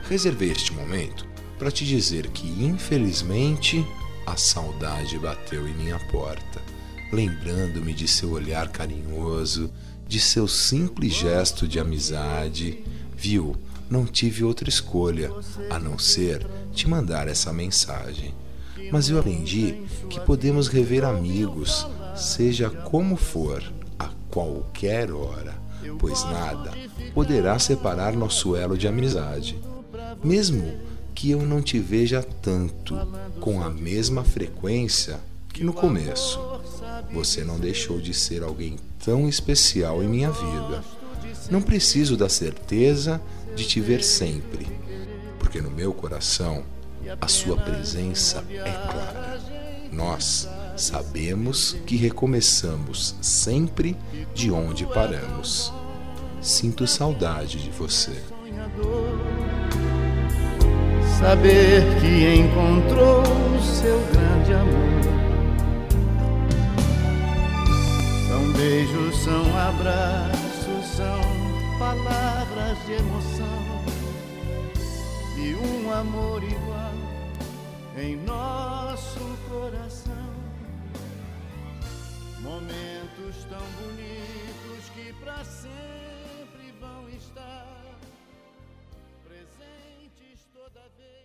Reservei este momento para te dizer que, infelizmente, a saudade bateu em minha porta, lembrando-me de seu olhar carinhoso, de seu simples gesto de amizade. Viu, não tive outra escolha a não ser te mandar essa mensagem. Mas eu aprendi que podemos rever amigos, seja como for, a qualquer hora, pois nada poderá separar nosso elo de amizade. Mesmo que eu não te veja tanto, com a mesma frequência que no começo, você não deixou de ser alguém tão especial em minha vida. Não preciso da certeza de te ver sempre, porque no meu coração a sua presença é clara. Nós sabemos que recomeçamos sempre de onde paramos. Sinto saudade de você. Saber que encontrou seu grande amor. São beijos, são abraços, são palavras de emoção e um amor igual em nosso coração. Momentos tão bonitos que pra sempre vão estar presentes toda vez.